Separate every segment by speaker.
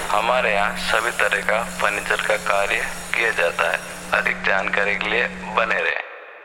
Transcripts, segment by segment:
Speaker 1: हमारे यहाँ सभी तरह का फर्नीचर का कार्य किया जाता है। अधिक जानकारी के लिए बने रहें।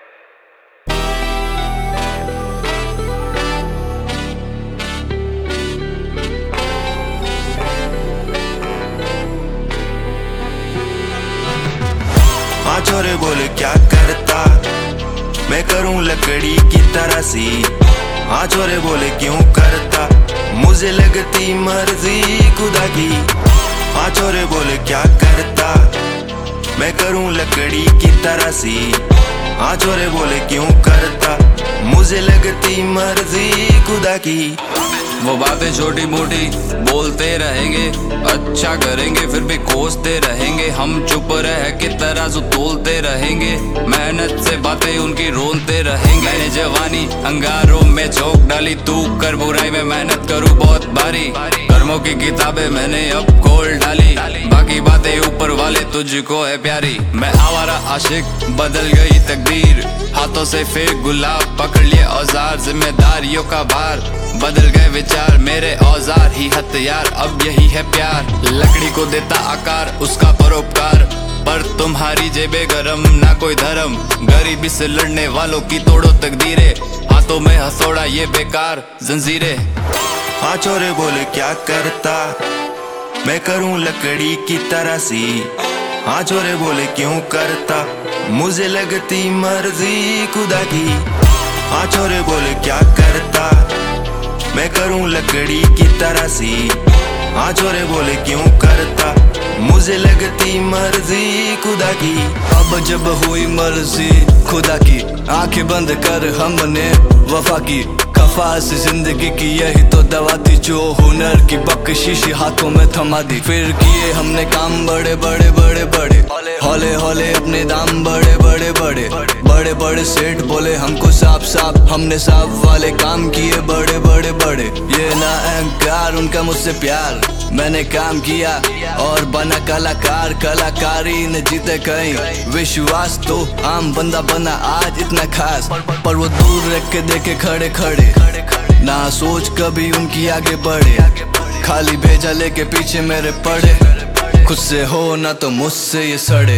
Speaker 2: हाँ छोरे बोले क्या करता, मैं करूं लकड़ी की तरह सी। हाँ छोरे बोले क्यों करता, मुझे लगती मर्जी खुदा की। हाँ छोरे बोले क्या करता, मैं करूं लकड़ी की तरह सी। हाँ छोरे बोले क्यों करता, मुझे लगती मर्जी खुदा की।
Speaker 3: वो बातें छोटी मोटी बोलते रहेंगे, अच्छा करेंगे फिर भी कोसते रहेंगे। हम चुप रह के तराजू तोलते रहेंगे, मेहनत से बातें उनकी रोनते रहेंगे। मैंने जवानी अंगारों में झोंक डाली, तू कर बुराई में मेहनत करूँ बहुत भारी। कर्मों की किताबें मैंने अब खोल डाली, बाकी बातें ऊपर वाले तुझको है प्यारी। मैं आवारा आशिक बदल गई तकदीर, हाथों से फिर गुलाब पकड़ लिए औजार। जिम्मेदारियों का भार बदल गए विचार, मेरे औजार ही हथियार। अब यही है प्यार, लकड़ी को देता आकार उसका परोपकार। पर तुम्हारी जेबे गरम ना कोई धर्म, गरीबी से लड़ने वालों की तोड़ो तकदीरें। हाथों में हथौड़ा ये बेकार जंजीरें।
Speaker 2: हाँ छोरे बोले क्या करता, मैं करूं लकड़ी की तरह सी। हाँ छोरे बोले क्यों करता, मुझे लगती मर्जी खुदा की। हाँ छोरे बोले क्या करता, मैं करूं लकड़ी की तरह सी। हाँ छोरे बोले क्यों करता, मुझे लगती मर्जी खुदा की।
Speaker 4: अब जब हुई मर्जी खुदा की, आंखें बंद कर हमने वफा की। कफास जिंदगी की यही तो दवा थी, जो हुनर की बख्शिश हाथों में थमा दी। फिर किए हमने काम बड़े बड़े बड़े बड़े, हौले हौले अपने दाम बड़े बड़े बड़े। बड़े बड़े सेठ बोले हमको साफ साफ, हमने साफ वाले काम किए बड़े बड़े बड़े। ये ना अहंकार उनका मुझसे प्यार, मैंने काम किया और बना कलाकार। कलाकारी ने जीते कहीं, विश्वास तो आम बंदा बना आज इतना खास। पर वो दूर रख के देखे खड़े खड़े, ना सोच कभी उनकी आगे बढ़े। खाली भेजा लेके पीछे मेरे पड़े, खुद से हो ना तो मुझसे ये सड़े।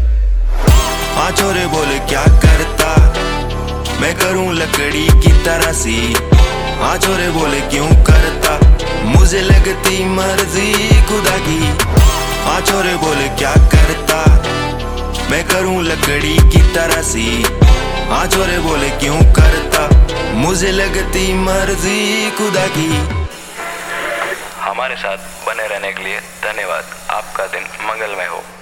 Speaker 2: हाँ छोरे बोले क्या करता, मैं करूं लकड़ी की तरह सी। हाँ छोरे बोले क्यों करता, मुझे लगती मर्जी खुदा की। हाँ छोरे बोले क्या करता, मैं करूं लकड़ी की तरह सी। हाँ छोरे बोले क्यों करता, मुझे लगती मर्जी खुदा की।
Speaker 1: हमारे साथ बने रहने के लिए धन्यवाद। आपका दिन मंगलमय हो।